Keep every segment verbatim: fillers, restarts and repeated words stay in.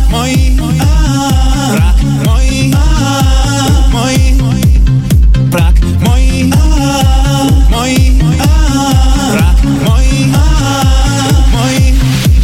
мой, враг мой, мой, враг мой, мой, враг мой, мой.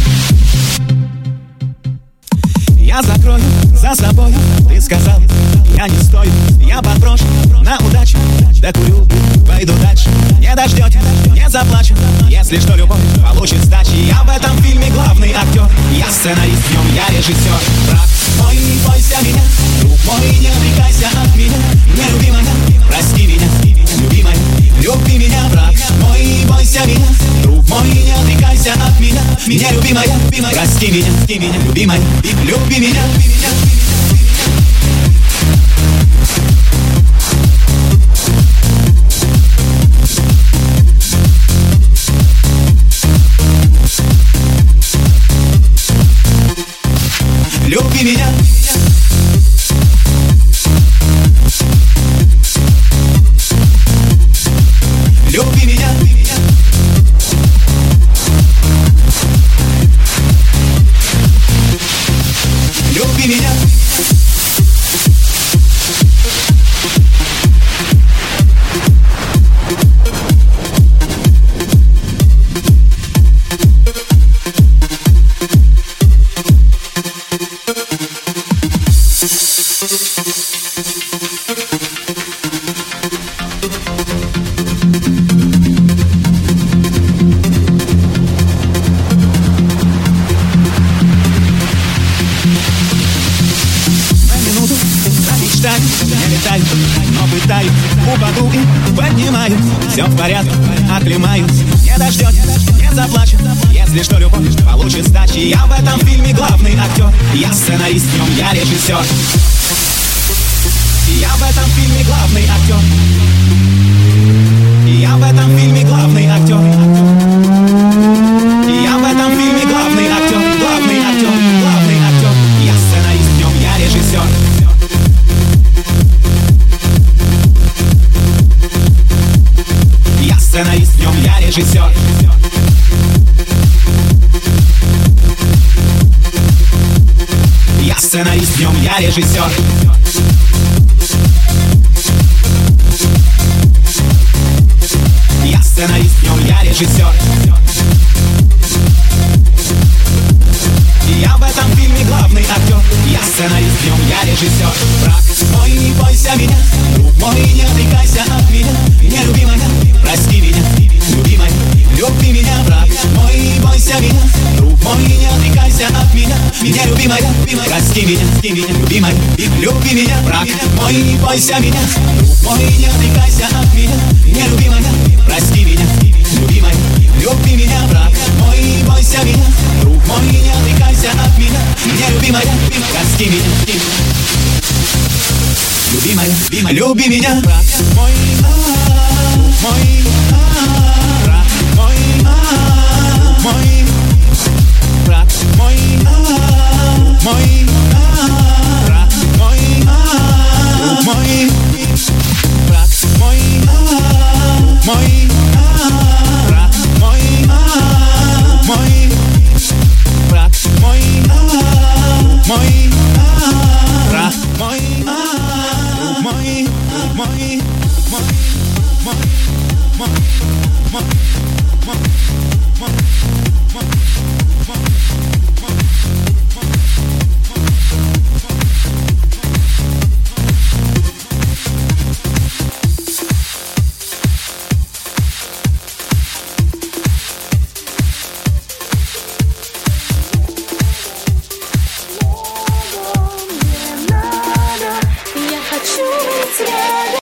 Я закрою за собой, ты сказал, я не стою. Я подброшу на удачу, докурю, пойду дальше. Не дождетесь, не заплачу, если что, любовь получит сдачи. Я в этом фильме главный актер, я сценарист, в нем я режиссер. Брат мой, не бойся меня, друг мой, не отрекайся от меня. Нелюбимая, прости меня, любимая, люби меня. Брат мой, не бойся меня, друг мой, не отрекайся от меня. Меня любимая, прости меня, прости меня, любимая, люби меня. Люби меня. Люби меня. Люби меня. Не летаю, но пытаюсь, упаду и поднимаюсь. Все в порядке, оклемаюсь. Не дождетесь, не заплачу, если что, любовь получит сдачи. Я в этом фильме главный актер, я сценарист, в нем я режиссер. Я в этом фильме главный актер. Я в этом фильме главный актер. Я в этом фильме главный актер, главный актер, главный актер. Я сценарист, в нем я режиссер. Я сценарист, в нем я режиссер. Я сценарист, в нем я режиссер. Я сценарист, в нем я режиссер. Я в этом фильме главный актер. Я сценарист, в нем я режиссер. Брат мой, не бойся меня, друг мой, не отрекайся от меня. Нелюбимая, прости меня, любимая, люби меня. Брат мой, не бойся меня, друг мой, не отрекайся от меня. Меня любимая, прости меня, прости меня, любимая, люби меня. Брат мой, не бойся меня, друг мой, не отрекайся от меня. Нелюбимая, прости меня, любимая, люби меня. Брат мой, не бойся меня, друг мой, не отрекайся от меня. Меня любимая, прости меня, любимая, любимая, люби меня. Брат мой, мой, брат мой, мой, брат мой, мой, брат мой, мой, брат мой, мой, брат мой, мой, брат мой, мой, брат мой, мой, мой, мой, мой, мой, мой.